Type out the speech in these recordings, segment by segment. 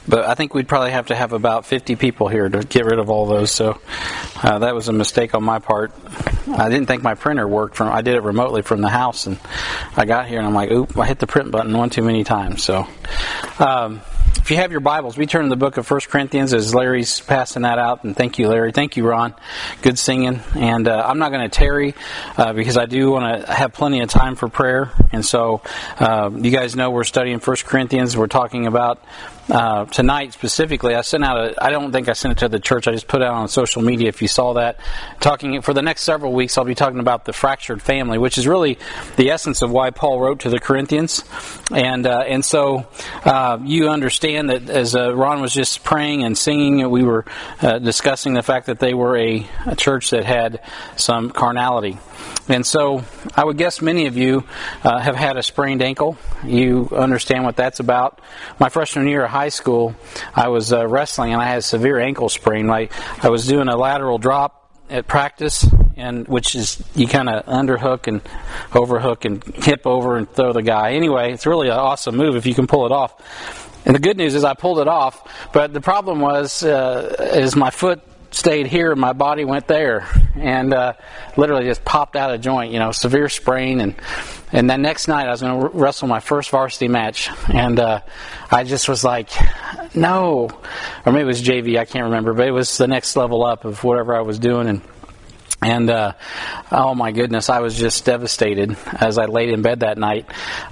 But I think we'd probably have to have about 50 people here to get rid of all those. So that was a mistake on my part. I didn't think my printer worked. I did it remotely from the house, and I got here and I'm like, oop, I hit the print button one too many times. So if you have your Bibles, we turn to the book of 1 Corinthians as Larry's passing that out. And thank you, Larry. Thank you, Ron. Good singing. And I'm not going to tarry because I do want to have plenty of time for prayer. And so you guys know we're studying 1 Corinthians. We're talking about tonight specifically. I don't think I sent it to the church. I just put it out on social media if you saw that. Talking for the next several weeks, I'll be talking about the fractured family, which is really the essence of why Paul wrote to the Corinthians. And so you understand that as Ron was just praying and singing, we were discussing the fact that they were a church that had some carnality. And so I would guess many of you have had a sprained ankle. You understand what that's about. My freshman year of high school, I was wrestling and I had a severe ankle sprain. I was doing a lateral drop at practice, and which is you kind of underhook and overhook and hip over and throw the guy. Anyway, it's really an awesome move if you can pull it off. And the good news is I pulled it off, but the problem was is my foot stayed here and my body went there, and literally just popped out of joint, severe sprain. And then next night I was going to wrestle my first varsity match, and I just was like, no, or maybe it was JV, I can't remember, but it was the next level up of whatever I was doing. And oh my goodness, I was just devastated as I laid in bed that night.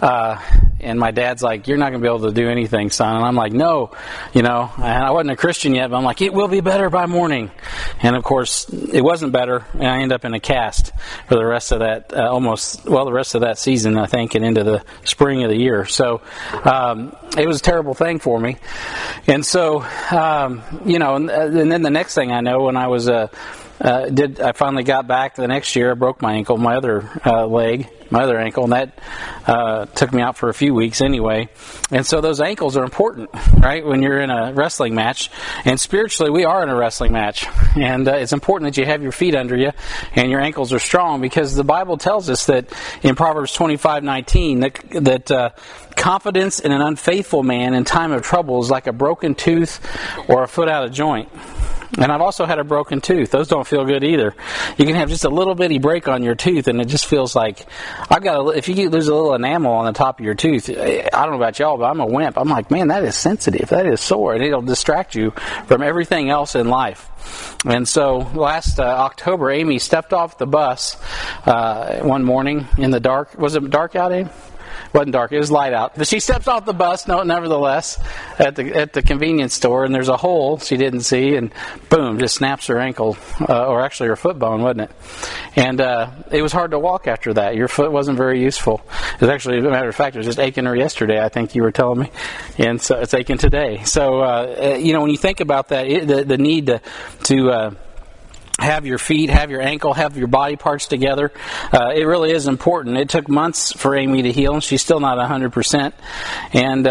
And my dad's like, you're not going to be able to do anything, son. And I'm like, no, and I wasn't a Christian yet, but I'm like, it will be better by morning. And of course, it wasn't better, and I ended up in a cast for the rest of that, the rest of that season, I think, and into the spring of the year. So it was a terrible thing for me. And so, and then the next thing I know, when I was I finally got back the next year. I broke my ankle, my other leg, my other ankle, and that took me out for a few weeks anyway. And so those ankles are important, right, when you're in a wrestling match. And spiritually, we are in a wrestling match. And it's important that you have your feet under you and your ankles are strong, because the Bible tells us that in Proverbs 25:19 that confidence in an unfaithful man in time of trouble is like a broken tooth or a foot out of joint. And I've also had a broken tooth. Those don't feel good either. You can have just a little bitty break on your tooth, and it just feels like if you lose a little enamel on the top of your tooth, I don't know about y'all, but I'm a wimp. I'm like, man, that is sensitive. That is sore, and it'll distract you from everything else in life. And so last October, Amy stepped off the bus one morning in the dark. Was it dark out, Amy? It wasn't dark. It was light out. But she steps off the bus, nevertheless, at the convenience store, and there's a hole she didn't see, and boom, just snaps her ankle, or actually her foot bone, wasn't it? And it was hard to walk after that. Your foot wasn't very useful. It was actually, as a matter of fact, it was just aching her yesterday, I think you were telling me, and so it's aching today. So, when you think about that, the need to have your feet, have your ankle, have your body parts together. It really is important. It took months for Amy to heal, and she's still not 100%. And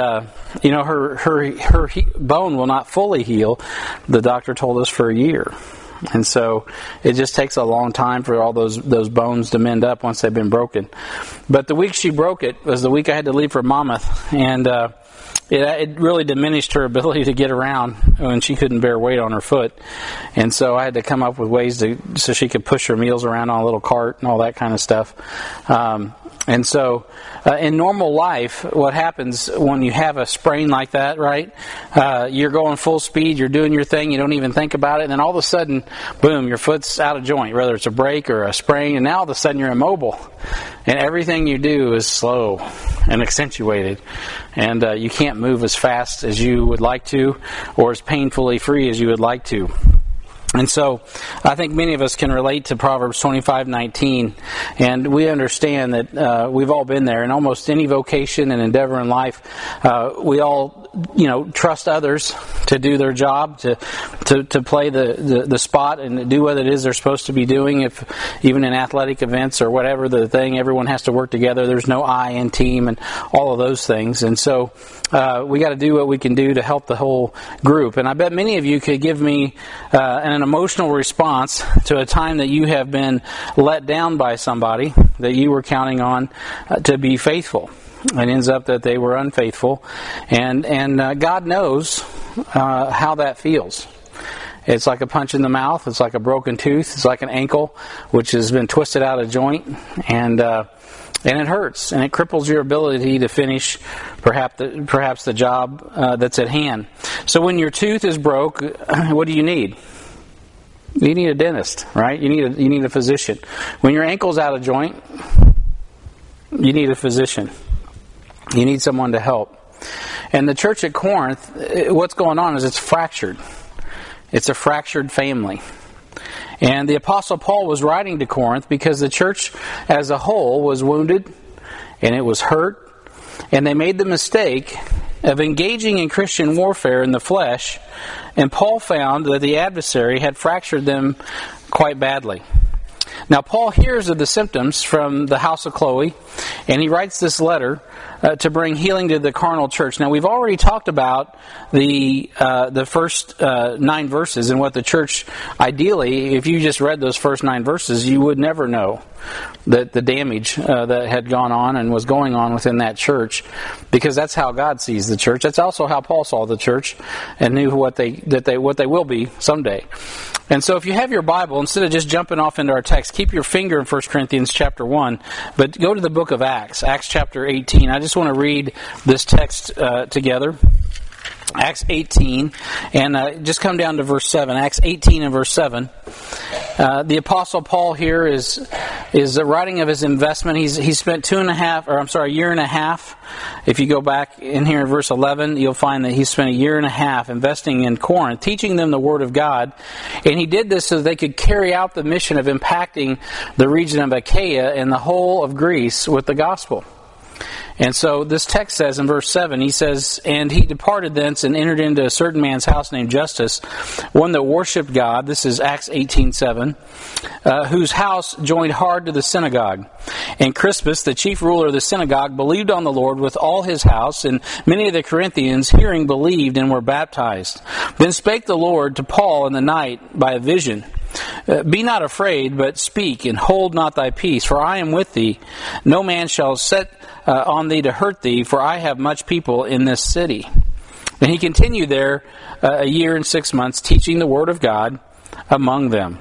her bone will not fully heal. The doctor told us for a year. And so it just takes a long time for all those bones to mend up once they've been broken. But the week she broke it was the week I had to leave for Monmouth, and it really diminished her ability to get around when she couldn't bear weight on her foot. And so I had to come up with ways so she could push her meals around on a little cart and all that kind of stuff. And so in normal life, what happens when you have a sprain like that, right? You're going full speed, you're doing your thing, you don't even think about it, and then all of a sudden, boom, your foot's out of joint, whether it's a break or a sprain, and now all of a sudden you're immobile. And everything you do is slow and accentuated. And you can't move as fast as you would like to, or as painfully free as you would like to. And so I think many of us can relate to Proverbs 25:19, and we understand that we've all been there. In almost any vocation and endeavor in life, we all trust others to do their job, to play the spot and do what it is they're supposed to be doing. If even in athletic events or whatever the thing, everyone has to work together. There's no I in team and all of those things. And so we got to do what we can do to help the whole group. And I bet many of you could give me an emotional response to a time that you have been let down by somebody that you were counting on to be faithful. It ends up that they were unfaithful, and God knows how that feels. It's like a punch in the mouth. It's like a broken tooth. It's like an ankle which has been twisted out of joint, and it hurts, and it cripples your ability to finish perhaps the job that's at hand. So when your tooth is broke, what do you need? You need a dentist, right? You need a physician. When your ankle's out of joint, you need a physician. You need someone to help. And the church at Corinth, what's going on is it's fractured. It's a fractured family. And the Apostle Paul was writing to Corinth because the church as a whole was wounded and it was hurt. And they made the mistake of engaging in Christian warfare in the flesh. And Paul found that the adversary had fractured them quite badly. Now, Paul hears of the symptoms from the house of Chloe, and he writes this letter to bring healing to the carnal church. Now, we've already talked about the first 9 verses and what the church, ideally, if you just read those first 9 verses, you would never know that the damage that had gone on and was going on within that church, because that's how God sees the church. That's also how Paul saw the church and knew what they will be someday. And so if you have your Bible, instead of just jumping off into our text, keep your finger in 1 Corinthians chapter 1, but go to the book of Acts, Acts chapter 18. I just want to read this text together. Acts 18, and just come down to verse 7. Acts 18 and verse 7. The Apostle Paul here is writing of his investment. He's spent a year and a half. If you go back in here in verse 11, you'll find that he spent a year and a half investing in Corinth, teaching them the Word of God. And he did this so they could carry out the mission of impacting the region of Achaia and the whole of Greece with the gospel. And so this text says in verse 7, he says, "And he departed thence and entered into a certain man's house named Justus, one that worshipped God," this is Acts 18:7, "whose house joined hard to the synagogue. And Crispus, the chief ruler of the synagogue, believed on the Lord with all his house, and many of the Corinthians, hearing, believed and were baptized. Then spake the Lord to Paul in the night by a vision, Be not afraid, but speak, and hold not thy peace, for I am with thee. No man shall set on thee to hurt thee, for I have much people in this city." And he continued there a year and 6 months, teaching the word of God among them.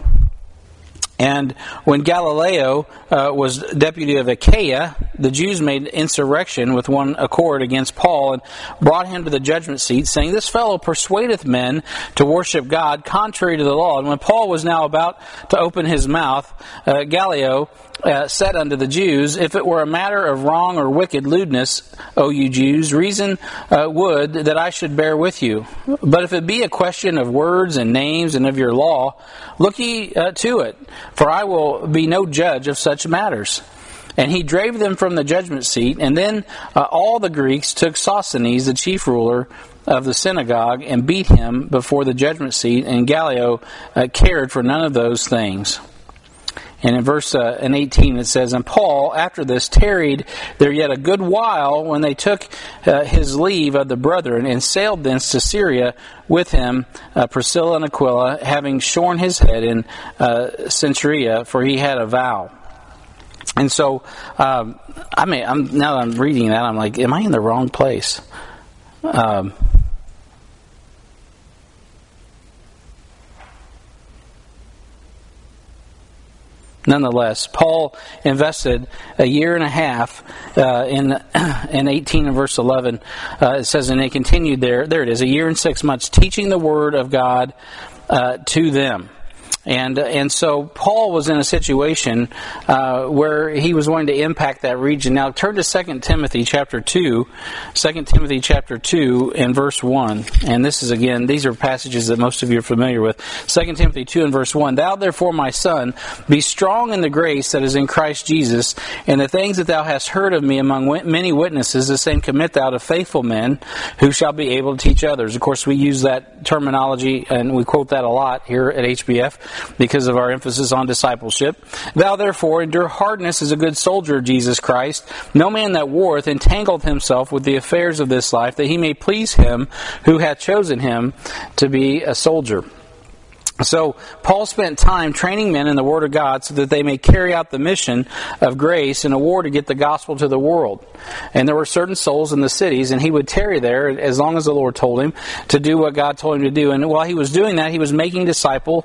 And when Galileo was deputy of Achaia, the Jews made insurrection with one accord against Paul and brought him to the judgment seat, saying, "This fellow persuadeth men to worship God contrary to the law." And when Paul was now about to open his mouth, Gallio said unto the Jews, "If it were a matter of wrong or wicked lewdness, O you Jews, reason would that I should bear with you. But if it be a question of words and names and of your law, look ye to it, for I will be no judge of such matters." And he drave them from the judgment seat. And then all the Greeks took Sosthenes, the chief ruler of the synagogue, and beat him before the judgment seat. And Gallio cared for none of those things. And in verse 18 it says, "And Paul, after this, tarried there yet a good while, when they took his leave of the brethren, and sailed thence to Syria with him, Priscilla and Aquila, having shorn his head in Cenchrea, for he had a vow." And so, now that I'm reading that, I'm like, am I in the wrong place? Nonetheless, Paul invested a year and a half in 18 and verse 11. It says, "And they continued there it is, a year and 6 months, teaching the word of God to them." And so Paul was in a situation where he was going to impact that region. Now turn to 2 Timothy chapter 2. 2 Timothy chapter 2 and verse 1. And this is, again, these are passages that most of you are familiar with. 2 Timothy 2 and verse 1. "Thou therefore, my son, be strong in the grace that is in Christ Jesus, and the things that thou hast heard of me among many witnesses, the same commit thou to faithful men, who shall be able to teach others." Of course, we use that terminology, and we quote that a lot here at HBF, because of our emphasis on discipleship. "Thou therefore endure hardness as a good soldier of Jesus Christ. No man that warreth entangleth himself with the affairs of this life, that he may please him who hath chosen him to be a soldier." So Paul spent time training men in the Word of God so that they may carry out the mission of grace in a war to get the gospel to the world. And there were certain souls in the cities, and he would tarry there as long as the Lord told him to do what God told him to do. And while he was doing that, he was making disciples.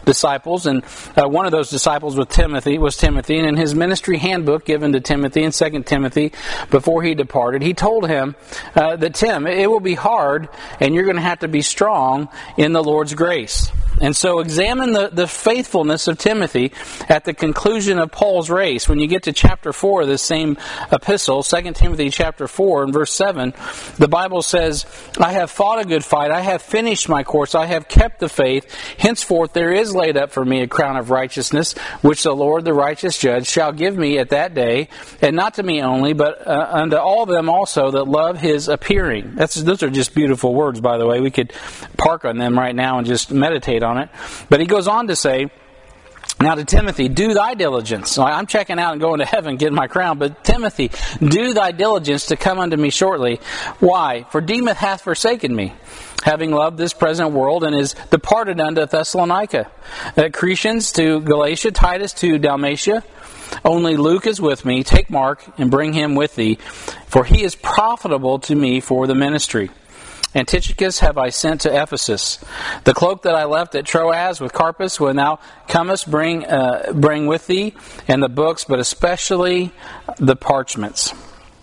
And one of those disciples was Timothy. And in his ministry handbook given to Timothy in 2 Timothy, before he departed, he told him that, Tim, it will be hard, and you're going to have to be strong in the Lord's grace. And so examine the faithfulness of Timothy at the conclusion of Paul's race. When you get to chapter 4 of this same epistle, 2 Timothy chapter 4 and verse 7, the Bible says, I have fought a good fight, I have finished my course, I have kept the faith. Henceforth there is laid up for me a crown of righteousness, which the Lord, the righteous judge, shall give me at that day, and not to me only, but unto all them also that love his appearing. Those are just beautiful words, by the way. We could park on them right now and just meditate on it. But he goes on to say, now to Timothy, do thy diligence. So I'm checking out and going to heaven, getting my crown. But Timothy, do thy diligence to come unto me shortly. Why? For Demas hath forsaken me, having loved this present world, and is departed unto Thessalonica. Crescens to Galatia, Titus to Dalmatia. Only Luke is with me. Take Mark and bring him with thee, for he is profitable to me for the ministry. And Tychicus have I sent to Ephesus. The cloak that I left at Troas with Carpus, when thou comest, bring with thee, and the books, but especially the parchments.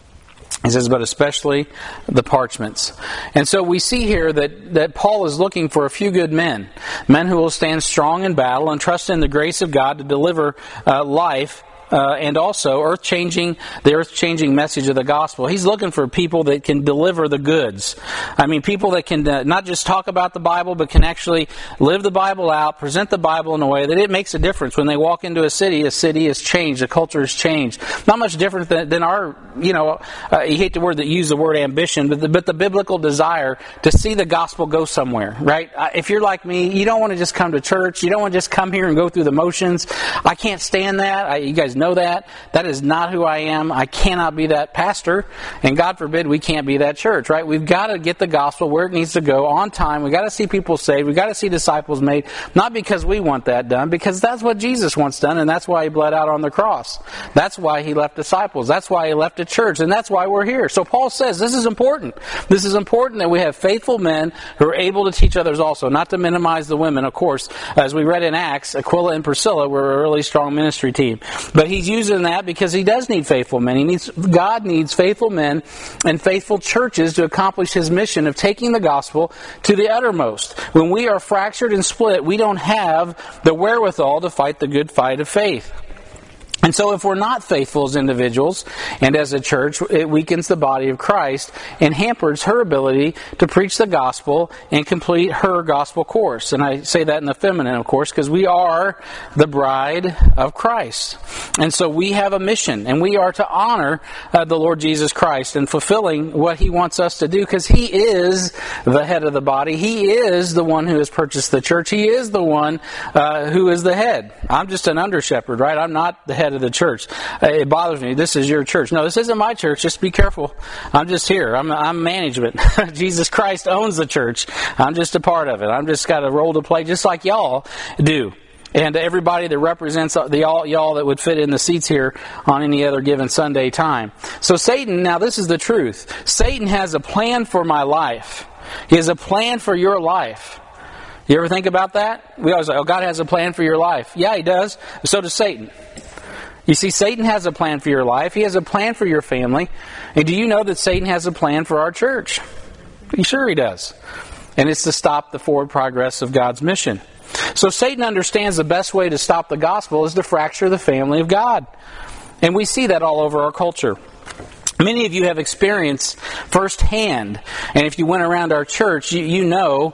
He says, but especially the parchments. And so we see here that Paul is looking for a few good men who will stand strong in battle and trust in the grace of God to deliver life. And also the earth-changing message of the gospel. He's looking for people that can deliver the goods. I mean, people that can not just talk about the Bible, but can actually live the Bible out, present the Bible in a way that it makes a difference. When they walk into a city has changed, the culture has changed. Not much different than our, you hate to use the word ambition, but the biblical desire to see the gospel go somewhere, right? If you're like me, you don't want to just come to church. You don't want to just come here and go through the motions. I can't stand that. You guys know that. That is not who I am. I cannot be that pastor, and God forbid we can't be that church, right? We've got to get the gospel where it needs to go on time. We've got to see people saved. We've got to see disciples made, not because we want that done, because that's what Jesus wants done, and that's why he bled out on the cross. That's why he left disciples. That's why he left a church, and that's why we're here. So Paul says this is important. This is important that we have faithful men who are able to teach others also, not to minimize the women, of course. As we read in Acts, Aquila and Priscilla were a really strong ministry team. But he's using that because he does need faithful men. God needs faithful men and faithful churches to accomplish his mission of taking the gospel to the uttermost. When we are fractured and split, we don't have the wherewithal to fight the good fight of faith. And so if we're not faithful as individuals and as a church, it weakens the body of Christ and hampers her ability to preach the gospel and complete her gospel course. And I say that in the feminine, of course, because we are the bride of Christ. And so we have a mission, and we are to honor the Lord Jesus Christ in fulfilling what he wants us to do, because he is the head of the body. He is the one who has purchased the church. He is the one who is the head. I'm just an under shepherd, right? I'm not the head of the church. It bothers me. This is your church. No, this isn't my church. Just be careful. I'm just here. I'm management. Jesus Christ owns the church. I'm just a part of it. I'm just got a role to play, just like y'all do. And everybody that represents y'all that would fit in the seats here on any other given Sunday time. So Satan, now this is the truth. Satan has a plan for my life. He has a plan for your life. You ever think about that? We always say, oh, God has a plan for your life. Yeah, he does. So does Satan. You see, Satan has a plan for your life. He has a plan for your family. And do you know that Satan has a plan for our church? Sure he does. And it's to stop the forward progress of God's mission. So Satan understands the best way to stop the gospel is to fracture the family of God. And we see that all over our culture. Many of you have experienced firsthand, and if you went around our church, you know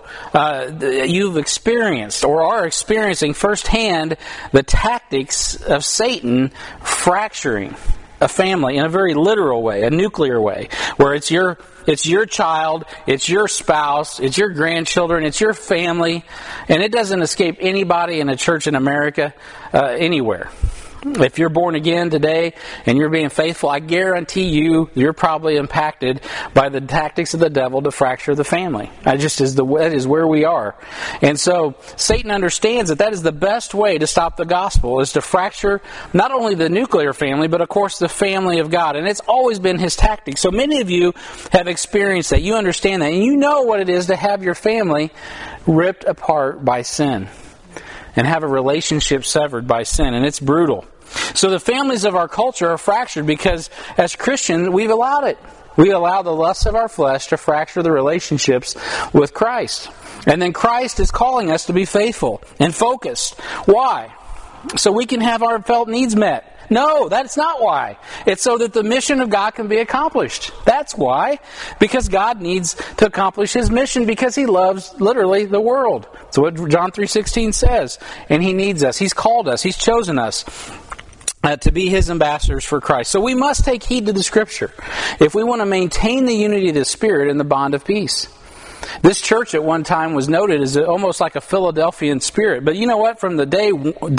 you've experienced or are experiencing firsthand the tactics of Satan fracturing a family in a very literal way, a nuclear way, where it's your child, it's your spouse, it's your grandchildren, it's your family, and it doesn't escape anybody in a church in America anywhere. If you're born again today and you're being faithful, I guarantee you're probably impacted by the tactics of the devil to fracture the family. That is where we are. And so Satan understands that is the best way to stop the gospel, is to fracture not only the nuclear family, but of course the family of God. And it's always been his tactic. So many of you have experienced that. You understand that. And you know what it is to have your family ripped apart by sin and have a relationship severed by sin. And it's brutal. So the families of our culture are fractured because as Christians, we've allowed it. We allow the lusts of our flesh to fracture the relationships with Christ. And then Christ is calling us to be faithful and focused. Why? So we can have our felt needs met. No, that's not why. It's so that the mission of God can be accomplished. That's why. Because God needs to accomplish his mission because he loves, literally, the world. That's what John 3:16 says. And he needs us. He's called us. He's chosen us to be his ambassadors for Christ. So we must take heed to the Scripture if we want to maintain the unity of the Spirit and the bond of peace. This church at one time was noted as almost like a Philadelphian spirit. But you know what? From the day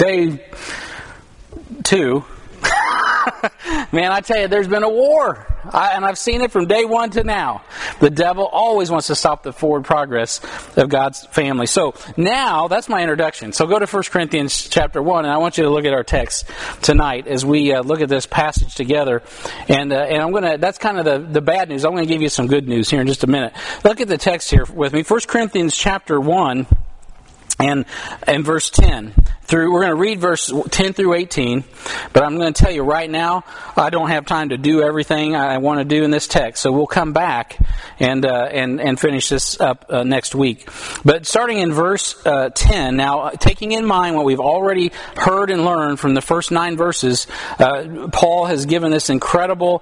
2... man, I tell you, there's been a war. And I've seen it from day 1 to now. The devil always wants to stop the forward progress of God's family. So now, that's my introduction. So go to 1 Corinthians chapter 1, and I want you to look at our text tonight as we look at this passage together. And I'm going to, that's kind of the bad news. I'm going to give you some good news here in just a minute. Look at the text here with me. 1 Corinthians chapter 1 and verse 10. We're going to read verse 10 through 18, but I'm going to tell you right now, I don't have time to do everything I want to do in this text, so we'll come back and finish this up next week. But starting in verse 10, now taking in mind what we've already heard and learned from the first 9 verses, Paul has given this incredible,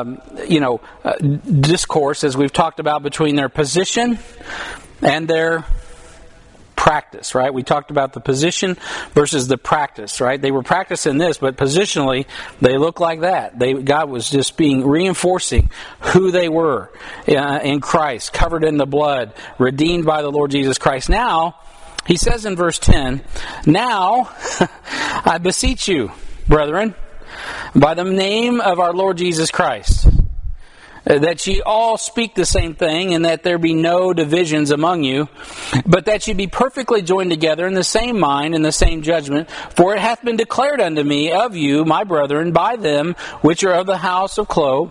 discourse, as we've talked about, between their position and their practice, right? We talked about the position versus the practice, right? They were practicing this, but positionally, they look like that. God was just reinforcing who they were in Christ, covered in the blood, redeemed by the Lord Jesus Christ. Now, he says in verse 10, "Now, I beseech you, brethren, by the name of our Lord Jesus Christ, that ye all speak the same thing, and that there be no divisions among you, but that ye be perfectly joined together in the same mind and the same judgment. For it hath been declared unto me of you, my brethren, by them which are of the house of Chloe,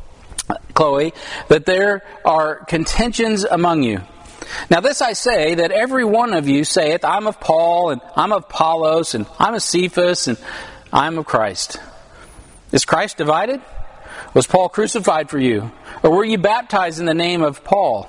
that there are contentions among you. Now this I say, that every one of you saith, I'm of Paul, and I'm of Apollos, and I'm of Cephas, and I'm of Christ. Is Christ divided? Was Paul crucified for you? Or were you baptized in the name of Paul?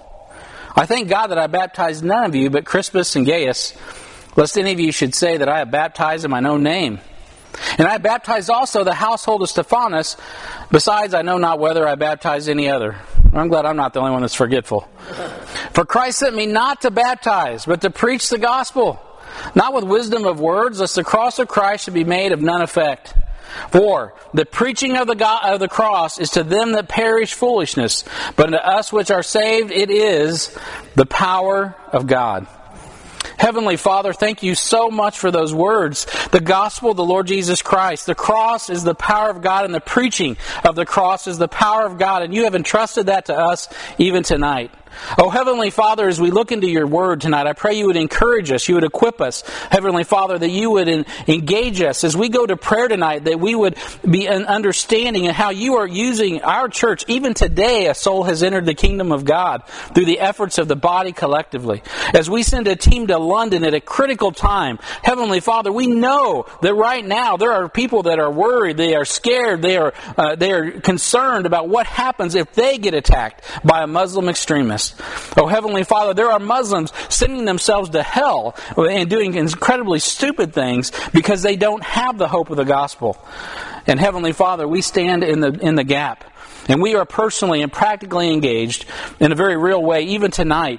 I thank God that I baptized none of you but Crispus and Gaius, lest any of you should say that I have baptized in mine own name. And I baptized also the household of Stephanas. Besides, I know not whether I baptized any other." I'm glad I'm not the only one that's forgetful. "For Christ sent me not to baptize, but to preach the gospel, not with wisdom of words, lest the cross of Christ should be made of none effect. For the preaching of the cross is to them that perish foolishness, but unto us which are saved it is the power of God." Heavenly Father, thank you so much for those words. The gospel of the Lord Jesus Christ. The cross is the power of God, and the preaching of the cross is the power of God. And you have entrusted that to us even tonight. Oh, Heavenly Father, as we look into your word tonight, I pray you would encourage us, you would equip us, Heavenly Father, that you would engage us as we go to prayer tonight, that we would be an understanding of how you are using our church. Even today, a soul has entered the kingdom of God through the efforts of the body collectively. As we send a team to London at a critical time, Heavenly Father, we know that right now there are people that are worried, they are scared, they are concerned about what happens if they get attacked by a Muslim extremist. Oh, Heavenly Father, there are Muslims sending themselves to hell and doing incredibly stupid things because they don't have the hope of the gospel. And Heavenly Father, we stand in the gap. And we are personally and practically engaged in a very real way, even tonight.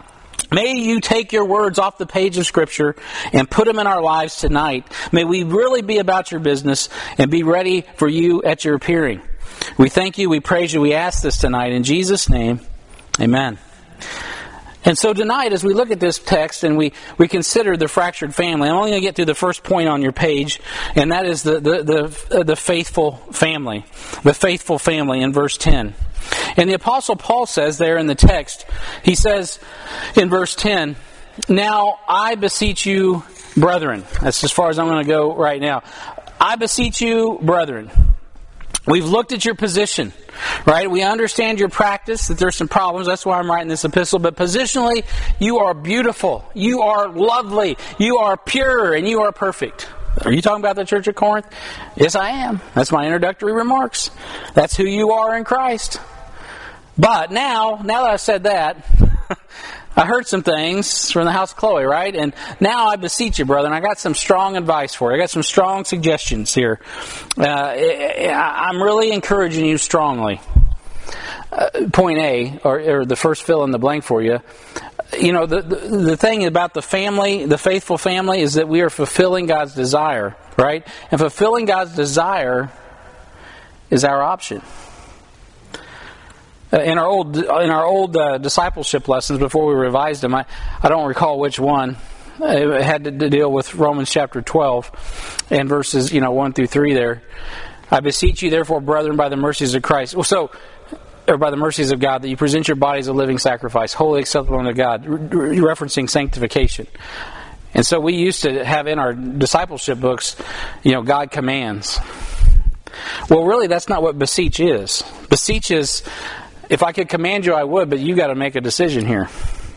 May you take your words off the page of Scripture and put them in our lives tonight. May we really be about your business and be ready for you at your appearing. We thank you, we praise you, we ask this tonight in Jesus' name. Amen. And so tonight, as we look at this text and we consider the fractured family, I'm only going to get to the first point on your page, and that is the faithful family. The faithful family in verse 10. And the Apostle Paul says there in the text, he says in verse 10, "Now I beseech you, brethren." That's as far as I'm going to go right now. "I beseech you, brethren." We've looked at your position, right? We understand your practice, that there's some problems. That's why I'm writing this epistle. But positionally, you are beautiful. You are lovely. You are pure, and you are perfect. Are you talking about the church of Corinth? Yes, I am. That's my introductory remarks. That's who you are in Christ. But now that I've said that, I heard some things from the house of Chloe, right? And now I beseech you, brother, and I got some strong advice for you. I got some strong suggestions here. I'm really encouraging you strongly. Point A, or the first fill in the blank for you. You know, the thing about the family, the faithful family, is that we are fulfilling God's desire, right? And fulfilling God's desire is our option. In our old discipleship lessons before we revised them, I don't recall which one. It had to deal with Romans chapter 12 and verses 1 through 3 there. "I beseech you, therefore, brethren, by the mercies of Christ," or by the mercies of God, "that you present your bodies a living sacrifice, wholly acceptable unto God," referencing sanctification. And so we used to have in our discipleship books, God commands. Well, really, that's not what beseech is. Beseech is, if I could command you, I would, but you got to make a decision here.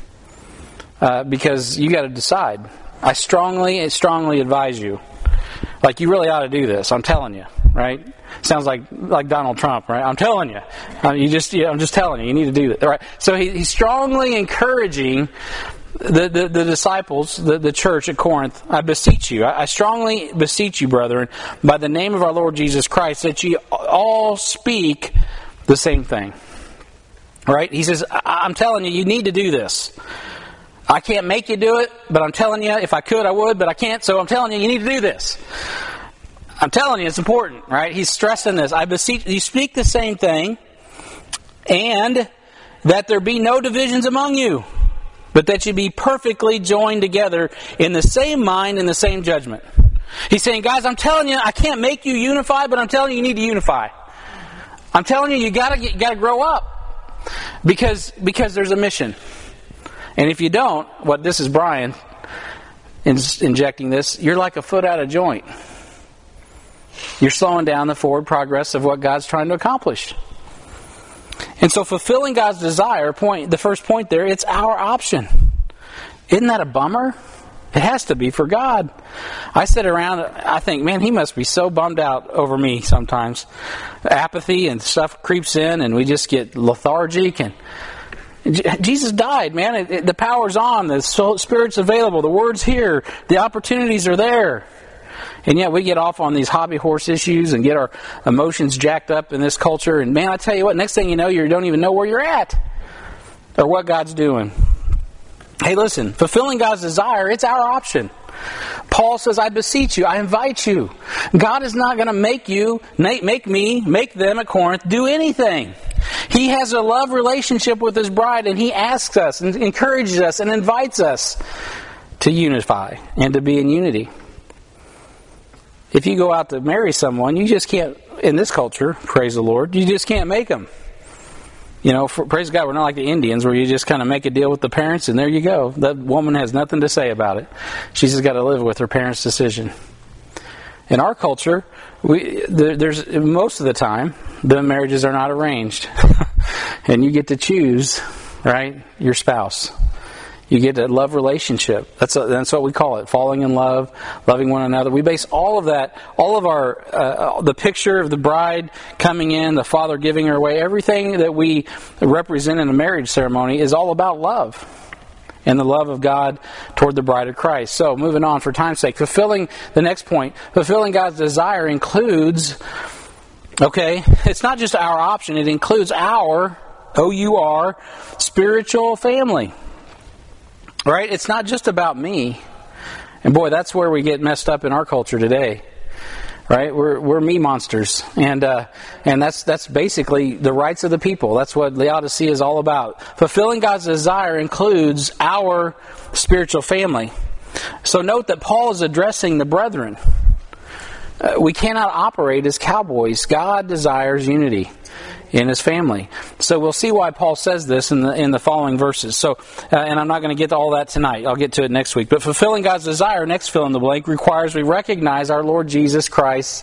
Because you got to decide. I strongly advise you. Like, you really ought to do this. I'm telling you, right? Sounds like Donald Trump, right? I'm telling you. I'm just telling you. You need to do that, right? So he's strongly encouraging the disciples, the church at Corinth. "I beseech you. I strongly beseech you, brethren, by the name of our Lord Jesus Christ, that ye all speak the same thing." Right? He says, "I'm telling you, you need to do this. I can't make you do it, but I'm telling you, if I could, I would, but I can't, so I'm telling you, you need to do this. I'm telling you, it's important," right? He's stressing this. "I beseech you, speak the same thing, and that there be no divisions among you, but that you be perfectly joined together in the same mind and the same judgment." He's saying, guys, I'm telling you, I can't make you unify, but I'm telling you, you need to unify. I'm telling you, you gotta grow up. Because there's a mission. And if you don't, this is Brian injecting this, you're like a foot out of joint. You're slowing down the forward progress of what God's trying to accomplish. And so fulfilling God's desire, the first point there, it's our option. Isn't that a bummer? It has to be for God. I sit around, I think, man, he must be so bummed out over me sometimes. Apathy and stuff creeps in and we just get lethargic. And Jesus died, man. The power's on. The Spirit's available. The Word's here. The opportunities are there. And yet we get off on these hobby horse issues and get our emotions jacked up in this culture. And man, I tell you what, next thing you know, you don't even know where you're at or what God's doing. Hey, listen, fulfilling God's desire, it's our option. Paul says, "I beseech you, I invite you." God is not going to make them at Corinth do anything. He has a love relationship with His bride, and He asks us and encourages us and invites us to unify and to be in unity. If you go out to marry someone, you just can't, in this culture, praise the Lord, you just can't make them. Praise God, we're not like the Indians where you just kind of make a deal with the parents and there you go. That woman has nothing to say about it. She's just got to live with her parents' decision. In our culture, there's most of the time, the marriages are not arranged. And you get to choose, right, your spouse. You get a love relationship. That's what we call it, falling in love, loving one another. We base all of that, all of our, the picture of the bride coming in, the father giving her away, everything that we represent in a marriage ceremony is all about love and the love of God toward the bride of Christ. So, moving on for time's sake, the next point, fulfilling God's desire includes, it's not just our option, it includes our, O-U-R, spiritual family. Right? It's not just about me. And boy, that's where we get messed up in our culture today. right? We're me monsters, and that's basically the rights of the people. That's what Laodicea is all about. Fulfilling God's desire includes our spiritual family. So note that Paul is addressing the brethren. We cannot operate as cowboys. God desires unity in His family. So we'll see why Paul says this in the following verses. So, and I'm not going to get to all that tonight. I'll get to it next week. But fulfilling God's desire, next fill in the blank, requires we recognize our Lord Jesus Christ's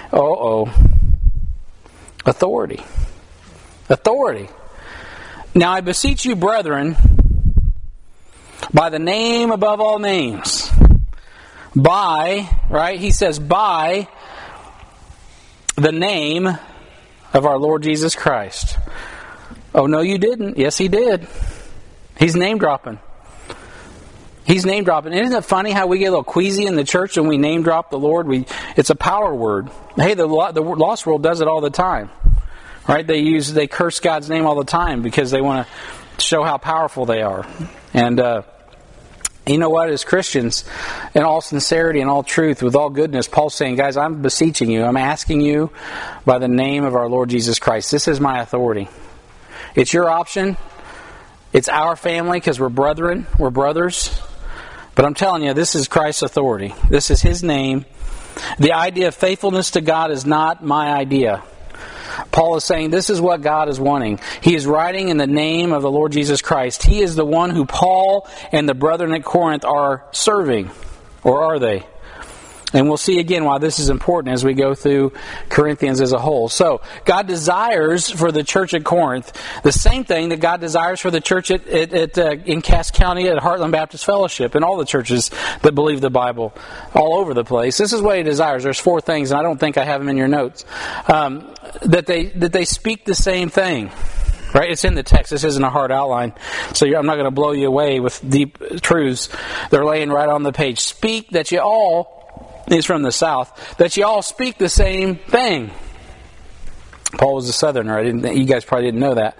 authority. Authority. Now I beseech you, brethren, by the name above all names. By, right? He says, by the name of our Lord Jesus Christ. Oh, no, you didn't. Yes, He did. He's name dropping. He's name dropping. Isn't it funny how we get a little queasy in the church when we name drop the Lord? It's a power word. Hey, the lost world does it all the time. Right? They curse God's name all the time because they want to show how powerful they are. And, you know what? As Christians, in all sincerity and all truth, with all goodness, Paul's saying, guys, I'm beseeching you. I'm asking you by the name of our Lord Jesus Christ. This is my authority. It's your option. It's our family because we're brethren. We're brothers. But I'm telling you, this is Christ's authority. This is His name. The idea of faithfulness to God is not my idea. Paul is saying this is what God is wanting. He is writing in the name of the Lord Jesus Christ. He is the one who Paul and the brethren at Corinth are serving. Or are they? And we'll see again why this is important as we go through Corinthians as a whole. So, God desires for the church at Corinth the same thing that God desires for the church in Cass County at Heartland Baptist Fellowship and all the churches that believe the Bible all over the place. This is what He desires. There's 4 things, and I don't think I have them in your notes. That they speak the same thing. Right? It's in the text. This isn't a hard outline. So I'm not going to blow you away with deep truths. They're laying right on the page. Speak that you all... He's from the South, that you all speak the same thing. Paul was a Southerner. You guys probably didn't know that.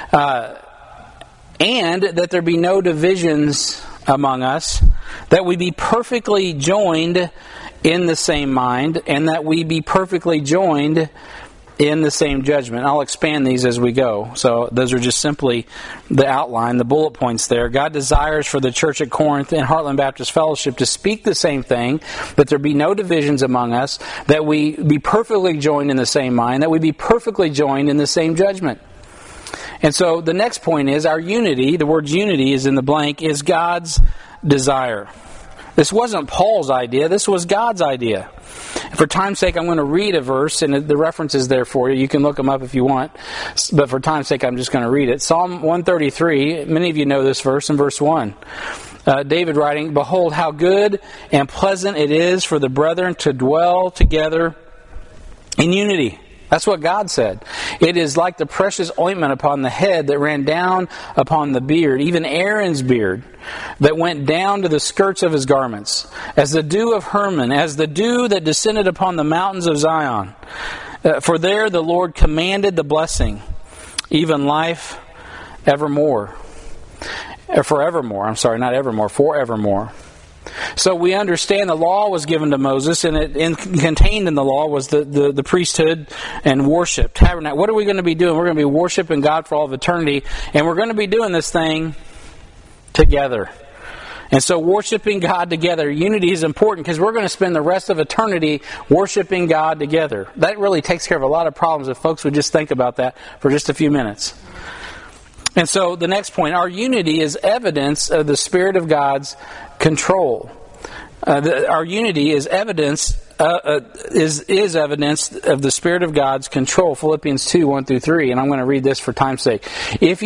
And that there be no divisions among us, that we be perfectly joined in the same mind, and that we be perfectly joined in the same judgment. I'll expand these as we go. So those are just simply the outline, the bullet points there. God desires for the church at Corinth and Heartland Baptist Fellowship to speak the same thing, that there be no divisions among us, that we be perfectly joined in the same mind, that we be perfectly joined in the same judgment. And so the next point is our unity, the word unity is in the blank, is God's desire. This wasn't Paul's idea, this was God's idea. For time's sake, I'm going to read a verse, and the reference is there for you. You can look them up if you want. But for time's sake, I'm just going to read it. Psalm 133, many of you know this verse in verse 1. David writing, "Behold, how good and pleasant it is for the brethren to dwell together in unity." That's what God said. It is like the precious ointment upon the head that ran down upon the beard, even Aaron's beard, that went down to the skirts of his garments, as the dew of Hermon, as the dew that descended upon the mountains of Zion. For there the Lord commanded the blessing, even life evermore. Forevermore. I'm sorry, not evermore, forevermore. So we understand the law was given to Moses, and contained in the law was the priesthood and worship, tabernacle. What are we going to be doing? We're going to be worshiping God for all of eternity, and we're going to be doing this thing together. And so worshiping God together, unity is important because we're going to spend the rest of eternity worshiping God together. That really takes care of a lot of problems if folks would just think about that for just a few minutes. And so the next point, our unity is evidence of the Spirit of God's control. Our unity is evidence is evidence of the Spirit of God's control. Philippians 2, 1-3, and I'm going to read this for time's sake. If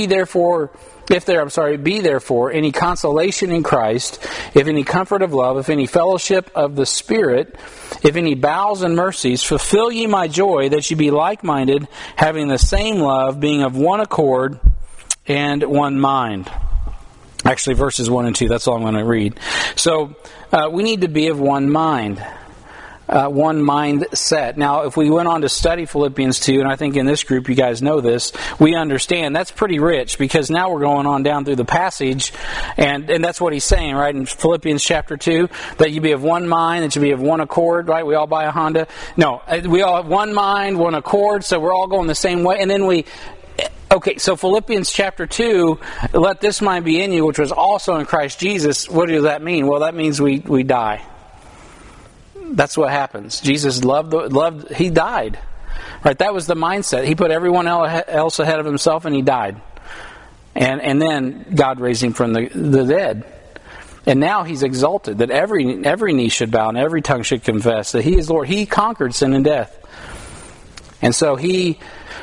there be therefore any consolation in Christ, if any comfort of love, if any fellowship of the Spirit, if any bowels and mercies, fulfill ye my joy, that ye be like-minded, having the same love, being of one accord and one mind. Actually, verses 1 and 2, that's all I'm going to read. So, we need to be of one mind. one mindset. Now, if we went on to study Philippians 2, and I think in this group you guys know this, we understand that's pretty rich, because now we're going on down through the passage, and that's what he's saying, right, in Philippians chapter 2, that you be of one mind, that you be of one accord, right? We all buy a Honda. No, we all have one mind, one accord, so we're all going the same way, and then okay, so Philippians chapter 2, let this mind be in you, which was also in Christ Jesus. What does that mean? Well, that means we die. That's what happens. Jesus loved, he died. Right? That was the mindset. He put everyone else ahead of himself, and he died. And then God raised him from the dead. And now he's exalted, that every knee should bow and every tongue should confess that he is Lord. He conquered sin and death. And so he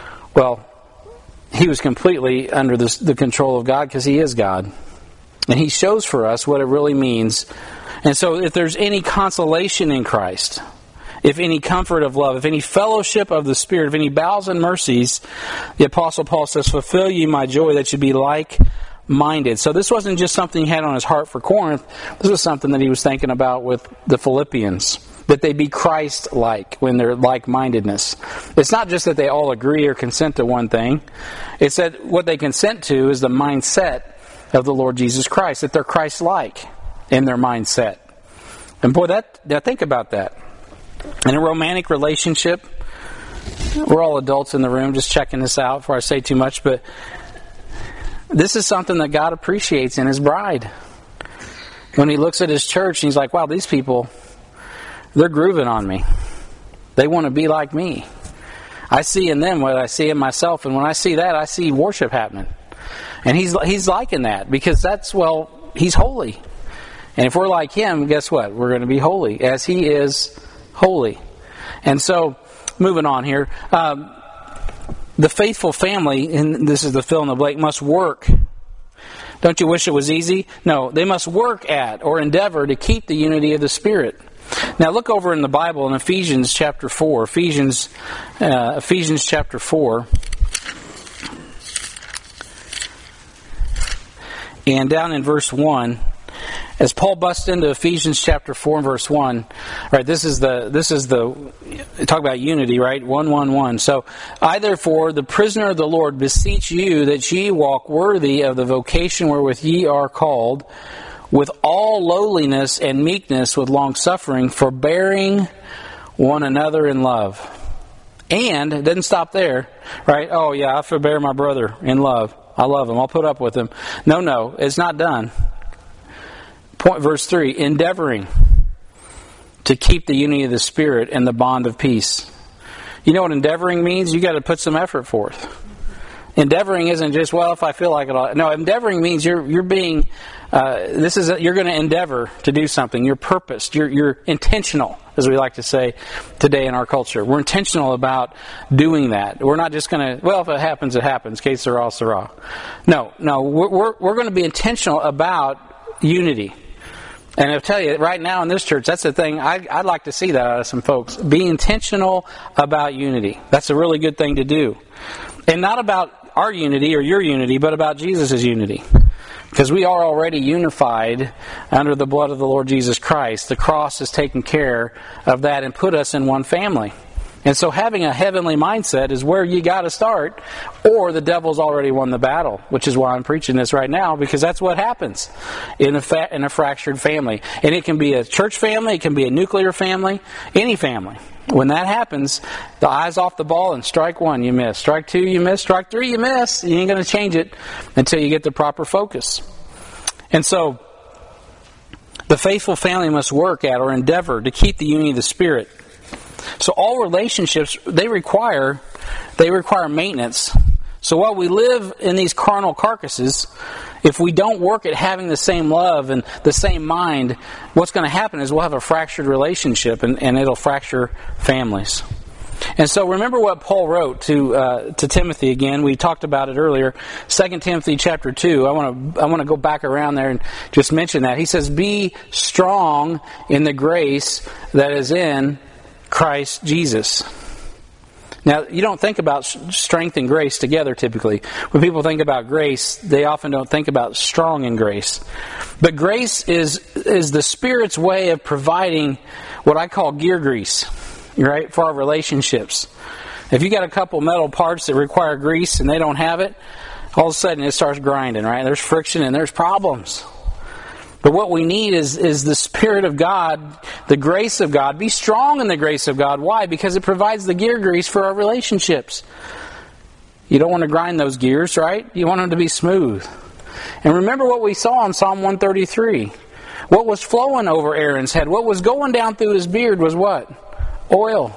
was completely under the control of God, because he is God. And he shows for us what it really means. And so if there's any consolation in Christ, if any comfort of love, if any fellowship of the Spirit, if any bowels and mercies, the Apostle Paul says, fulfill ye my joy, that you be like-minded. So this wasn't just something he had on his heart for Corinth. This was something that he was thinking about with the Philippians, that they be Christ-like when they're like-mindedness. It's not just that they all agree or consent to one thing. It's that what they consent to is the mindset of the Lord Jesus Christ, that they're Christ-like in their mindset. And boy, think about that. In a romantic relationship, we're all adults in the room, just checking this out before I say too much, but this is something that God appreciates in his bride. When he looks at his church, and he's like, wow, these people, they're grooving on me. They want to be like me. I see in them what I see in myself, and when I see that, I see worship happening. And he's liking that, because he's holy. And if we're like him, guess what? We're going to be holy, as he is holy. And so, moving on here, the faithful family, and this is the fill in the blank, must work. Don't you wish it was easy? No, they must work at or endeavor to keep the unity of the Spirit. Now look over in the Bible in Ephesians chapter 4. Ephesians chapter 4. And down in verse 1, as Paul busts into Ephesians chapter 4 and verse 1, right, this is the talk about unity, right? 1:1:1. So, I therefore, the prisoner of the Lord, beseech you that ye walk worthy of the vocation wherewith ye are called, with all lowliness and meekness, with long suffering, forbearing one another in love. And it doesn't stop there, right? Oh yeah, I forbear my brother in love. I love him. I'll put up with him. No, it's not done. Verse 3, endeavoring to keep the unity of the Spirit and the bond of peace. You know what endeavoring means? You got to put some effort forth. Endeavoring isn't just, well, if I feel like it. No, endeavoring means you're being. You're going to endeavor to do something. You're purposed. You're intentional, as we like to say today in our culture. We're intentional about doing that. We're not just going to. Well, if it happens, it happens. Que sera, sera. No. We're going to be intentional about unity. And I'll tell you, right now in this church, that's the thing, I'd like to see that out of some folks. Be intentional about unity. That's a really good thing to do. And not about our unity or your unity, but about Jesus' unity. Because we are already unified under the blood of the Lord Jesus Christ. The cross has taken care of that and put us in one family. And so having a heavenly mindset is where you got to start, or the devil's already won the battle, which is why I'm preaching this right now, because that's what happens in a fractured family. And it can be a church family, it can be a nuclear family, any family. When that happens, the eye's off the ball, and strike one, you miss. Strike two, you miss. Strike three, you miss. You ain't going to change it until you get the proper focus. And so, the faithful family must work at or endeavor to keep the unity of the Spirit. So all relationships, they require maintenance. So while we live in these carnal carcasses, if we don't work at having the same love and the same mind, what's going to happen is we'll have a fractured relationship, and it'll fracture families. And so remember what Paul wrote to Timothy again. We talked about it earlier. 2 Timothy chapter 2. I want to go back around there and just mention that. He says, be strong in the grace that is in Christ Jesus. Now, you don't think about strength and grace together typically. When people think about grace, they often don't think about strong in grace. But grace is the Spirit's way of providing what I call gear grease, right, for our relationships. If you got a couple metal parts that require grease and they don't have it, all of a sudden it starts grinding, right? There's friction and there's problems. But what we need is the Spirit of God, the grace of God. Be strong in the grace of God. Why? Because it provides the gear grease for our relationships. You don't want to grind those gears, right? You want them to be smooth. And remember what we saw in Psalm 133. What was flowing over Aaron's head, what was going down through his beard was what? Oil.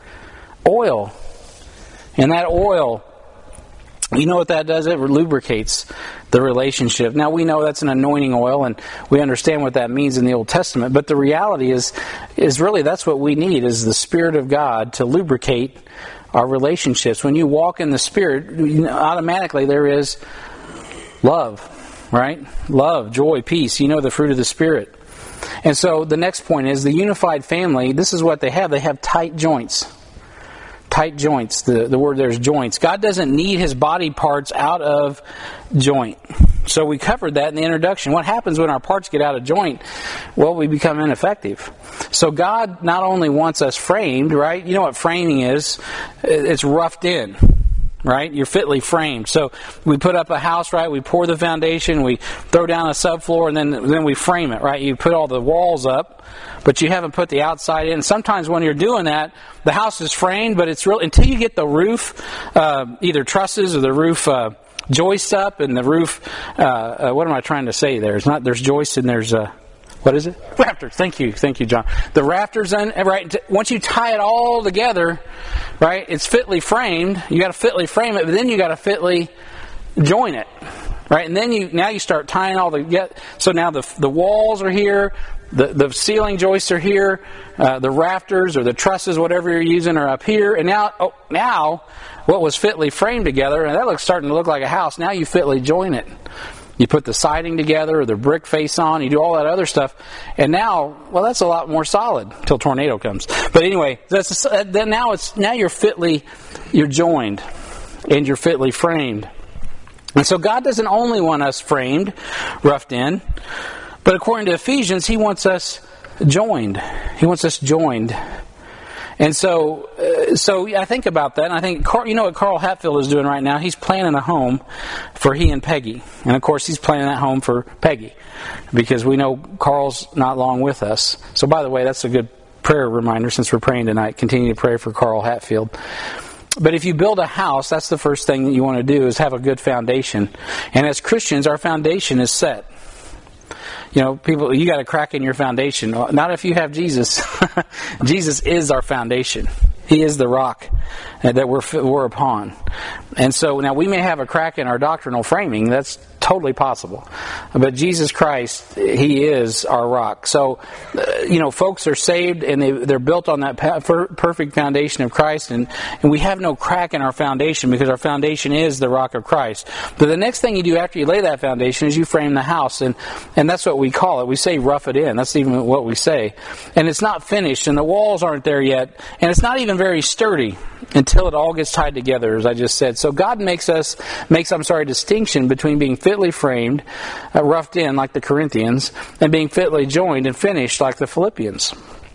Oil. And that oil, you know what that does? It lubricates the relationship. Now we know that's an anointing oil, and we understand what that means in the Old Testament. But the reality is really that's what we need, is the Spirit of God to lubricate our relationships. When you walk in the Spirit, automatically there is love, right? Love, joy, peace. You know the fruit of the Spirit. And so the next point is the unified family. This is what they have. They have tight joints. Tight joints. The word there is joints. God doesn't need His body parts out of joint. So we covered that in the introduction. What happens when our parts get out of joint? Well, we become ineffective. So God not only wants us framed, right? You know what framing is? It's roughed in. Right? You're fitly framed. So we put up a house, right? We pour the foundation, we throw down a subfloor, and then we frame it, right? You put all the walls up, but you haven't put the outside in. Sometimes when you're doing that, the house is framed, but it's real until you get the roof, either trusses or the roof joists up, and the roof. What am I trying to say there? It's not. There's joists and there's. What is it? Rafters. Thank you, John. The rafters, right? Once you tie it all together, right? It's fitly framed. You got to fitly frame it, but then you got to fitly join it, right? And then you start tying all the. So now the walls are here, the ceiling joists are here, the rafters or the trusses, whatever you're using, are up here, and now what was fitly framed together, and that starting to look like a house. Now you fitly join it. You put the siding together or the brick face on, you do all that other stuff, and now, well, that's a lot more solid until tornado comes. But anyway, now you're joined and you're fitly framed. And so God doesn't only want us framed, roughed in, but according to Ephesians, He wants us joined. He wants us joined. And so I think about that, and I think, you know what Carl Hatfield is doing right now? He's planning a home for he and Peggy. And of course, he's planning that home for Peggy, because we know Carl's not long with us. So by the way, that's a good prayer reminder since we're praying tonight. Continue to pray for Carl Hatfield. But if you build a house, that's the first thing that you want to do, is have a good foundation. And as Christians, our foundation is set. You know, people, you got a crack in your foundation. Not if you have Jesus. Jesus is our foundation. He is the rock that we're upon. And so now we may have a crack in our doctrinal framing. That's totally possible. But Jesus Christ, He is our rock. So, folks are saved and they're built on that perfect foundation of Christ. And we have no crack in our foundation because our foundation is the rock of Christ. But the next thing you do after you lay that foundation is you frame the house. And that's what we call it. We say rough it in. That's even what we say. And it's not finished and the walls aren't there yet. And it's not even very sturdy until it all gets tied together, as I just said. So God makes distinction between being fitly framed, roughed in like the Corinthians, and being fitly joined and finished like the Philippians.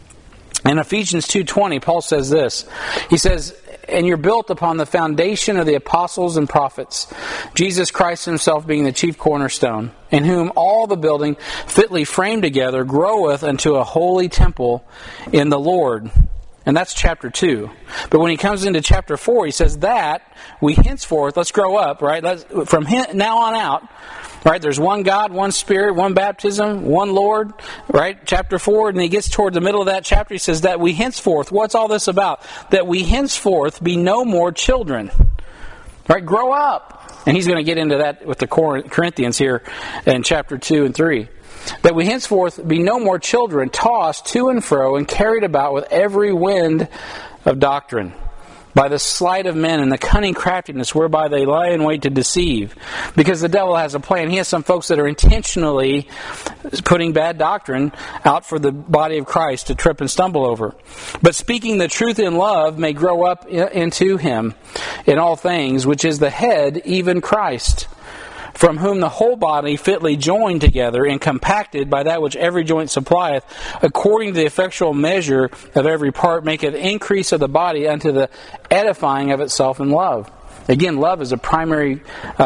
In Ephesians 2:20, Paul says this. He says, "And you're built upon the foundation of the apostles and prophets, Jesus Christ Himself being the chief cornerstone, in whom all the building fitly framed together groweth unto a holy temple in the Lord." And that's chapter 2. But when he comes into chapter 4, he says that we henceforth, let's grow up, right? From now on out, right? There's one God, one Spirit, one baptism, one Lord, right? Chapter 4, and he gets toward the middle of that chapter, he says that we henceforth, what's all this about? That we henceforth be no more children, right? Grow up. And he's going to get into that with the Corinthians here in chapter 2 and 3. That we henceforth be no more children, tossed to and fro and carried about with every wind of doctrine. by the sleight of men and the cunning craftiness whereby they lie in wait to deceive. Because the devil has a plan. He has some folks that are intentionally putting bad doctrine out for the body of Christ to trip and stumble over. But speaking the truth in love may grow up into him in all things, which is the head, even Christ, from whom the whole body fitly joined together and compacted by that which every joint supplieth, according to the effectual measure of every part, maketh increase of the body unto the edifying of itself in love. Again, love is a primary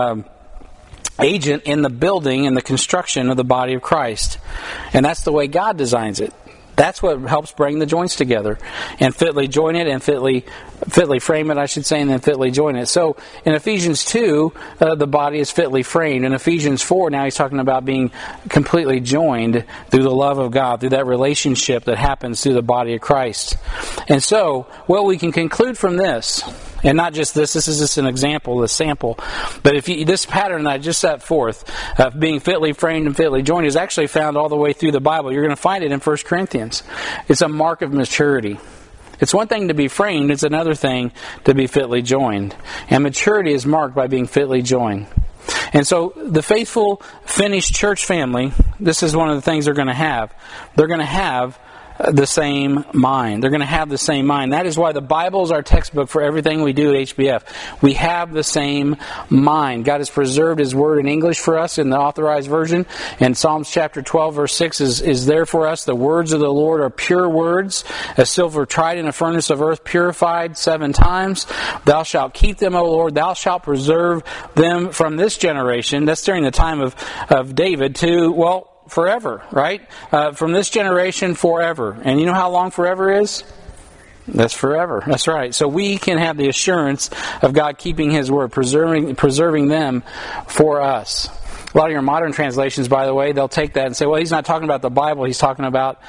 agent in the building and the construction of the body of Christ. And that's the way God designs it. That's what helps bring the joints together and fitly join it and fitly frame it, I should say, and then fitly join it. So in Ephesians 2, the body is fitly framed. In Ephesians 4, now he's talking about being completely joined through the love of God, through that relationship that happens through the body of Christ. And so, what we can conclude from this, and not just this is just an example, a sample, but if this pattern that I just set forth of being fitly framed and fitly joined is actually found all the way through the Bible. You're going to find it in 1 Corinthians. It's a mark of maturity. It's one thing to be framed, it's another thing to be fitly joined. And maturity is marked by being fitly joined. And so the faithful, finished church family, this is one of the things they're going to have. They're going to have the same mind. They're going to have the same mind. That is why the Bible is our textbook for everything we do at HBF. We have the same mind. God has preserved His Word in English for us in the Authorized Version. And Psalms chapter 12 verse 6 is there for us. The words of the Lord are pure words, as silver tried in a furnace of earth, purified 7 times. Thou shalt keep them, O Lord. Thou shalt preserve them from this generation. That's during the time of David to, well, forever, right? From this generation, forever. And you know how long forever is? That's forever. That's right. So we can have the assurance of God keeping His Word, preserving them for us. A lot of your modern translations, by the way, they'll take that and say, well, he's not talking about the Bible, he's talking about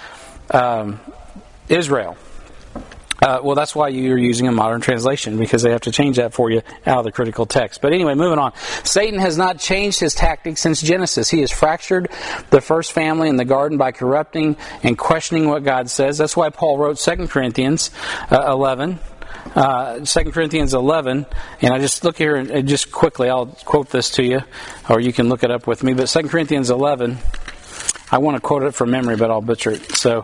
Israel. Well, that's why you're using a modern translation, because they have to change that for you out of the critical text. But anyway, moving on. Satan has not changed his tactics since Genesis. He has fractured the first family in the garden by corrupting and questioning what God says. That's why Paul wrote 2 Corinthians 11. 2 Corinthians 11, and I just look here and just quickly, I'll quote this to you, or you can look it up with me. But 2 Corinthians 11, I want to quote it from memory, but I'll butcher it. So,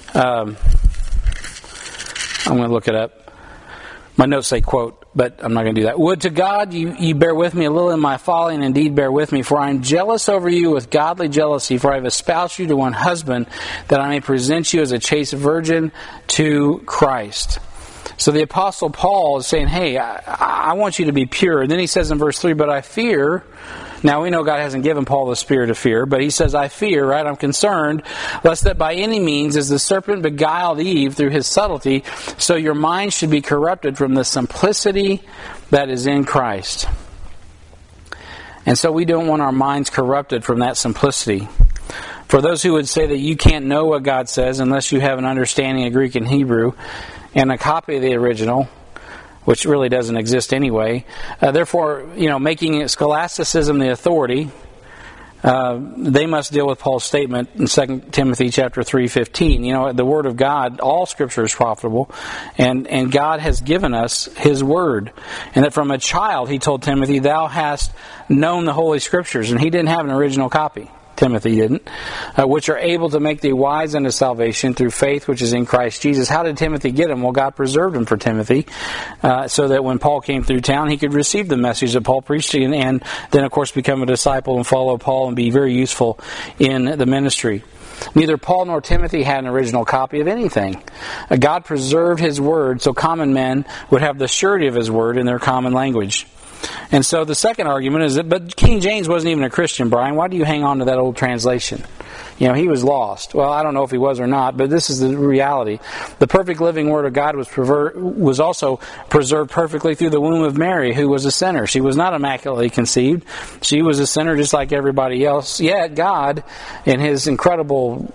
I'm going to look it up. My notes say quote, but I'm not going to do that. Would to God you bear with me a little in my folly, and indeed bear with me, for I am jealous over you with godly jealousy, for I have espoused you to one husband, that I may present you as a chaste virgin to Christ. So the Apostle Paul is saying, hey, I want you to be pure. And then he says in verse 3, but I fear. Now, we know God hasn't given Paul the spirit of fear, but he says, I fear, right? I'm concerned, lest that by any means, as the serpent beguiled Eve through his subtlety, so your mind should be corrupted from the simplicity that is in Christ. And so we don't want our minds corrupted from that simplicity. For those who would say that you can't know what God says unless you have an understanding of Greek and Hebrew and a copy of the original, which really doesn't exist anyway. Therefore, making scholasticism the authority, they must deal with Paul's statement in 2 Timothy chapter 3:15. The Word of God, all Scripture is profitable, and God has given us His Word. And that from a child, he told Timothy, thou hast known the Holy Scriptures. And he didn't have an original copy. Timothy didn't, which are able to make thee wise unto salvation through faith which is in Christ Jesus. How did Timothy get them? Well, God preserved them for Timothy, so that when Paul came through town, he could receive the message that Paul preached, and then, of course, become a disciple and follow Paul and be very useful in the ministry. Neither Paul nor Timothy had an original copy of anything. God preserved His Word so common men would have the surety of His Word in their common language. And so the second argument is that, but King James wasn't even a Christian, Brian. Why do you hang on to that old translation? He was lost. Well, I don't know if he was or not, but this is the reality. The perfect living Word of God was also preserved perfectly through the womb of Mary, who was a sinner. She was not immaculately conceived. She was a sinner just like everybody else. Yet God, in His incredible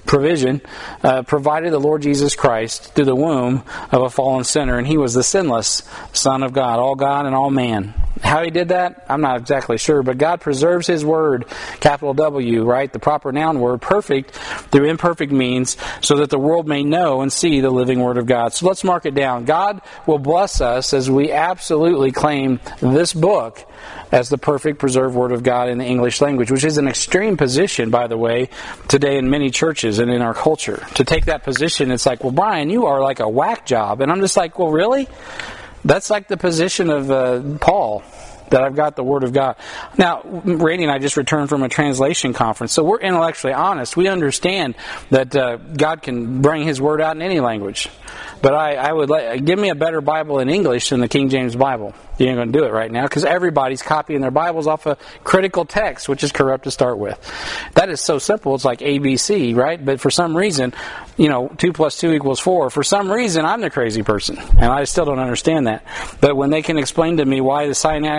provision, provided the Lord Jesus Christ through the womb of a fallen sinner, and he was the sinless Son of God and all man. How he did that, I'm not exactly sure, but God preserves his word, capital W, right, the proper noun word, perfect through imperfect means, so that the world may know and see the living word of God. So let's mark it down. God will bless us as we absolutely claim this book as the perfect preserved word of God in the English language, which is an extreme position, by the way, today in many churches and in our culture. To take that position, it's like, well, Brian, you are like a whack job. And I'm just like, well, really? That's like the position of Paul, that I've got the Word of God. Now, Randy and I just returned from a translation conference, so we're intellectually honest. We understand that God can bring His Word out in any language. But I would give me a better Bible in English than the King James Bible. You ain't going to do it right now, because everybody's copying their Bibles off a critical text, which is corrupt to start with. That is so simple. It's like ABC, right? But for some reason, 2 + 2 = 4. For some reason, I'm the crazy person, and I still don't understand that. But when they can explain to me why the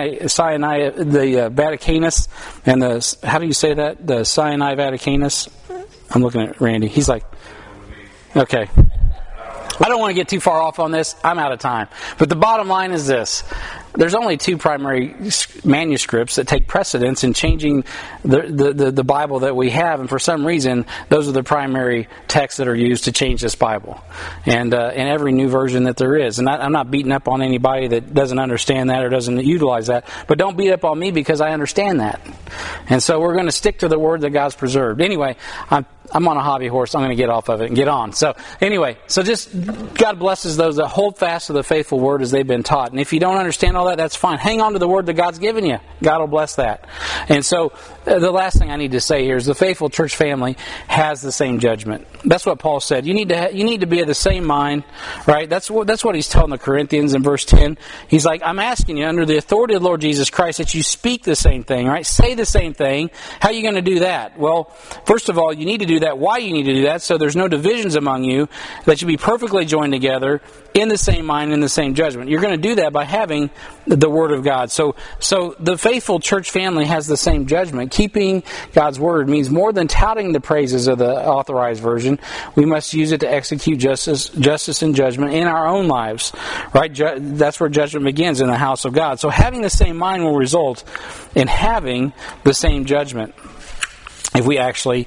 Vaticanus and how do you say that? The Sinai Vaticanus? I'm looking at Randy. He's like, okay. I don't want to get too far off on this. I'm out of time. But the bottom line is this. There's only 2 primary manuscripts that take precedence in changing the Bible that we have, and for some reason, those are the primary texts that are used to change this Bible, and in every new version that there is. And I'm not beating up on anybody that doesn't understand that or doesn't utilize that, but don't beat up on me because I understand that. And so we're going to stick to the Word that God's preserved. Anyway, I'm on a hobby horse. I'm going to get off of it and get on. So anyway, just God blesses those that hold fast to the faithful Word as they've been taught. And if you don't understand all that, that's fine. Hang on to the Word that God's given you. God will bless that. And so the last thing I need to say here is the faithful church family has the same judgment. That's what Paul said. You need to be of the same mind, right? That's what he's telling the Corinthians in verse 10. He's like, I'm asking you under the authority of the Lord Jesus Christ that you speak the same thing, right? Say the same thing. How are you going to do that? Well, first of all, you need to do that. Why you need to do that? So there's no divisions among you, that you be perfectly joined together in the same mind, in the same judgment. You're going to do that by having the Word of God. So the faithful church family has the same judgment. Keeping God's Word means more than touting the praises of the Authorized Version. We must use it to execute justice and judgment in our own lives. Right? That's where judgment begins, in the house of God. So having the same mind will result in having the same judgment if we actually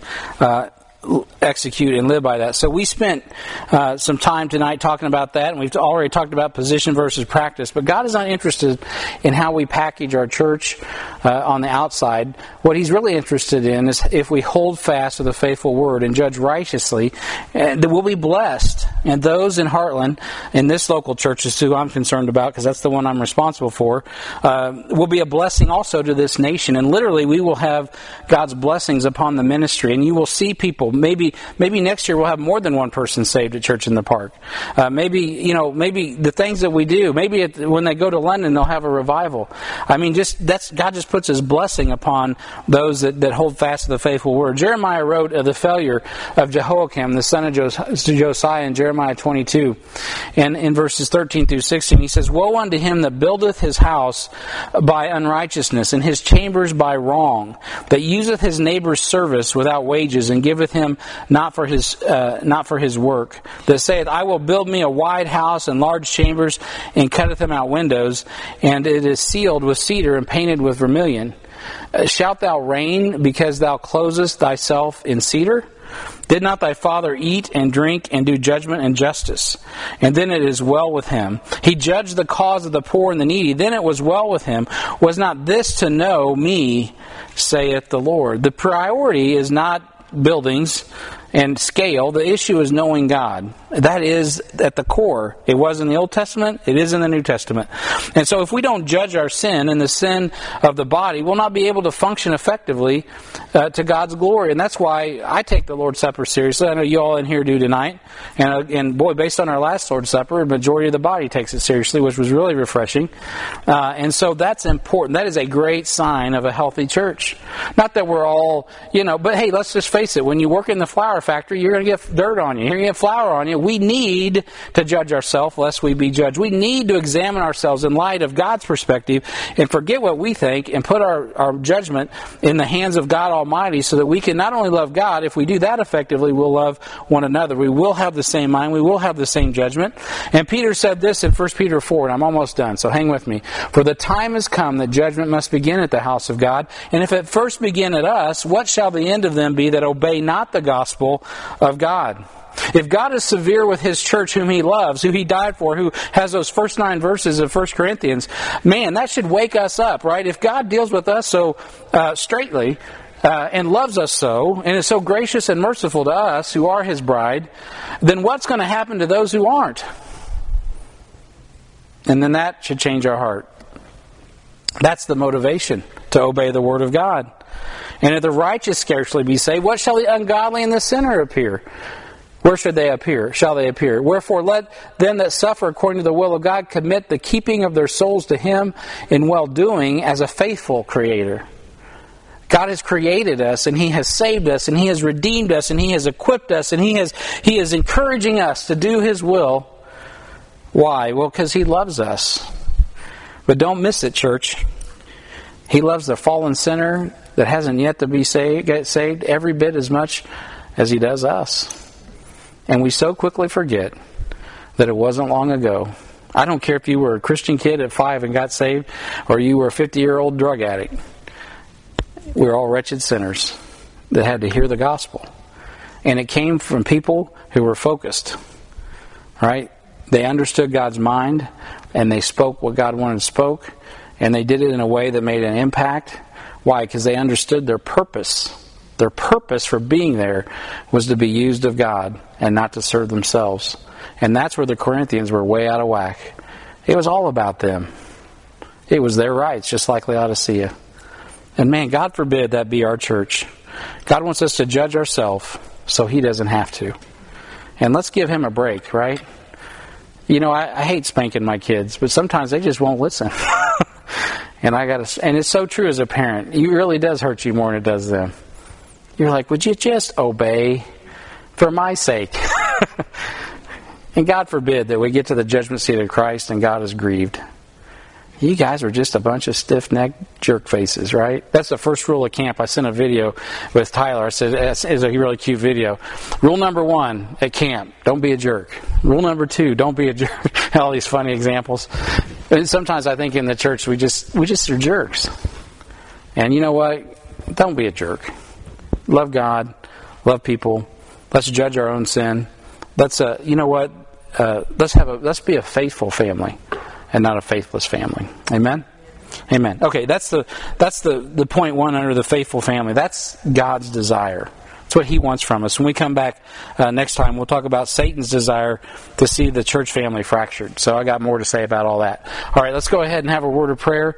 execute and live by that. So we spent some time tonight talking about that, and we've already talked about position versus practice. But God is not interested in how we package our church on the outside. What He's really interested in is if we hold fast to the faithful Word and judge righteously, that we'll be blessed. And those in Heartland, in this local church is who I'm concerned about, because that's the one I'm responsible for, will be a blessing also to this nation. And literally, we will have God's blessings upon the ministry, and you will see people. Maybe next year we'll have more than one person saved at Church in the Park. Maybe the things that we do. Maybe when they go to London, they'll have a revival. I mean, God just puts His blessing upon those that hold fast to the faithful Word. Jeremiah wrote of the failure of Jehoiakim, the son of Josiah, in Jeremiah 22, and in verses 13 through 16, he says, "Woe unto him that buildeth his house by unrighteousness, and his chambers by wrong, that useth his neighbor's service without wages, and giveth him not for his work, that saith, I will build me a wide house and large chambers, and cutteth them out windows, and it is sealed with cedar and painted with vermilion. Shalt thou reign because thou closest thyself in cedar? Did not thy father eat and drink and do judgment and justice? And then it is well with him. He judged the cause of the poor and the needy. Then it was well with him. Was not this to know me, saith the Lord?" The priority is not buildings and scale. The issue is knowing God. That is at the core. It was in the Old Testament. It is in the New Testament. And so if we don't judge our sin and the sin of the body, we'll not be able to function effectively to God's glory. And that's why I take the Lord's Supper seriously. I know you all in here do tonight. And boy, based on our last Lord's Supper, the majority of the body takes it seriously, which was really refreshing. And so that's important. That is a great sign of a healthy church. Not that we're all, but hey, let's just face it. When you work in the flower factory, you're going to get dirt on you. You're going to get flour on you. We need to judge ourselves lest we be judged. We need to examine ourselves in light of God's perspective and forget what we think and put our judgment in the hands of God Almighty so that we can not only love God, if we do that effectively, we'll love one another. We will have the same mind. We will have the same judgment. And Peter said this in 1 Peter 4, and I'm almost done, so hang with me. For the time has come that judgment must begin at the house of God. And if it first begin at us, what shall the end of them be that obey not the gospel of God? If God is severe with His church whom He loves, who He died for, who has those first 9 verses of 1 Corinthians, man, that should wake us up, right? If God deals with us so straightly and loves us so, and is so gracious and merciful to us who are His bride, then what's going to happen to those who aren't? And then that should change our heart. That's the motivation to obey the Word of God. And if the righteous scarcely be saved, what shall the ungodly and the sinner appear? Where should they appear? Shall they appear? Wherefore let them that suffer according to the will of God commit the keeping of their souls to Him in well-doing as a faithful Creator. God has created us, and He has saved us, and He has redeemed us, and He has equipped us, and He is encouraging us to do His will. Why? Well, because He loves us. But don't miss it, church. He loves the fallen sinner that hasn't yet to get saved every bit as much as He does us. And we so quickly forget that it wasn't long ago. I don't care if you were a Christian kid at 5 and got saved, or you were a 50-year-old drug addict. We're all wretched sinners that had to hear the gospel. And it came from people who were focused. Right? They understood God's mind, and they spoke what God wanted spoke, and they did it in a way that made an impact. Why? Because they understood their purpose. Their purpose for being there was to be used of God and not to serve themselves. And that's where the Corinthians were way out of whack. It was all about them. It was their rights, just like Laodicea. And man, God forbid that be our church. God wants us to judge ourselves so He doesn't have to. And let's give Him a break, right? You know, I hate spanking my kids, but sometimes they just won't listen. And it's so true as a parent. It really does hurt you more than it does them. You're like, would you just obey for my sake? And God forbid that we get to the judgment seat of Christ and God is grieved. You guys are just a bunch of stiff-necked jerk faces, right? That's the first rule of camp. I sent a video with Tyler. I said, it's a really cute video. Rule number 1 at camp, don't be a jerk. Rule number 2, don't be a jerk. All these funny examples. And sometimes I think in the church we just are jerks. And you know what? Don't be a jerk. Love God. Love people. Let's judge our own sin. Let's you know what? Let's be a faithful family and not a faithless family. Amen? Amen. Okay, that's the point 1 under the faithful family. That's God's desire. That's what He wants from us. When we come back next time, we'll talk about Satan's desire to see the church family fractured. So I got more to say about all that. All right, let's go ahead and have a word of prayer.